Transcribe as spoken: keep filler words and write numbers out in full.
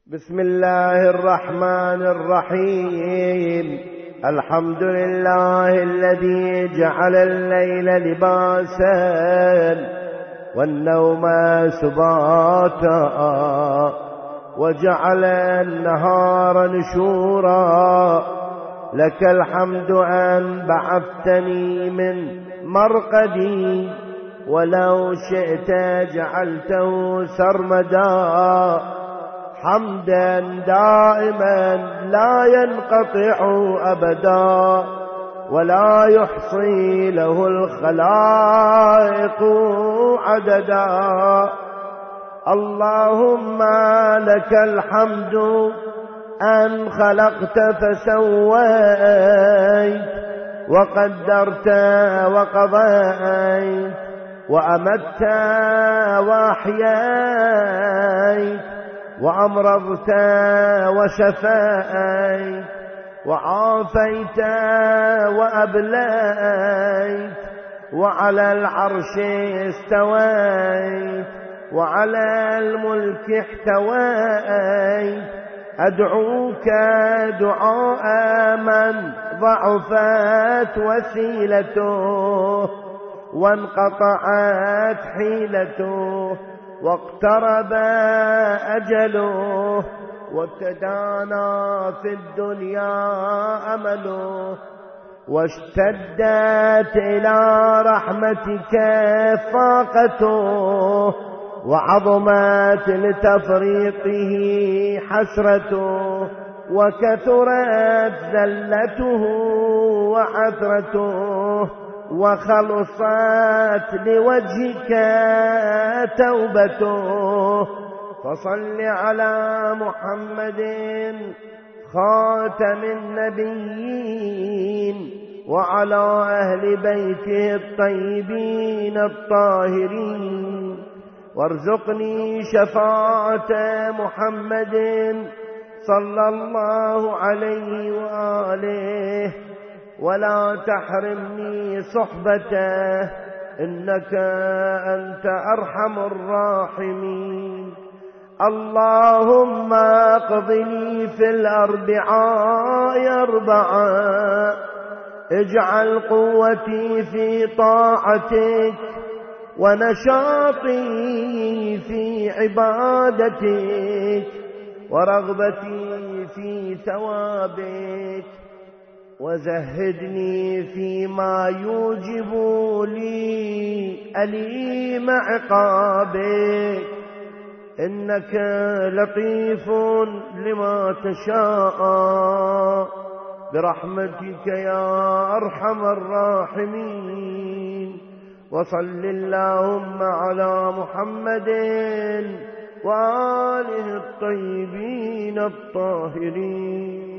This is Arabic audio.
بسم الله الرحمن الرحيم. الحمد لله الذي جعل الليل لباسا والنوم سباتا وجعل النهار نشورا. لك الحمد أن بعثتني من مرقدي ولو شئت جعلته سرمدا. حمدا دائما لا ينقطع أبدا ولا يحصي له الخلائق عددا. اللهم لك الحمد أن خلقت فسويت وقدرت وقضيت وأمت وأحييت وأمرضت وشفيت وعافيت وأبليت وعلى العرش استويت وعلى الملك احتويت. أدعوك دعاء من ضعفت وسيلته وانقطعت حيلته واقترب أجله وابتدانا في الدنيا أمله واشتدت إلى رحمتك فاقته وعظمت لتفريطه حسرته وكثرت ذلته وعثرته وخلصت لوجهك توبته. فصل على محمد خاتم النبيين وعلى أهل بيته الطيبين الطاهرين وارزقني شفاعة محمد صلى الله عليه وآله ولا تحرمني صحبته إنك أنت أرحم الراحمين. اللهم اقضني في الأربعاء أربعا. اجعل قوتي في طاعتك ونشاطي في عبادتك ورغبتي في ثوابك وزهدني فيما يوجب لي أليم عقابك. إنك لطيف لما تشاء برحمتك يا أرحم الراحمين. وصل اللهم على محمد وآله الطيبين الطاهرين.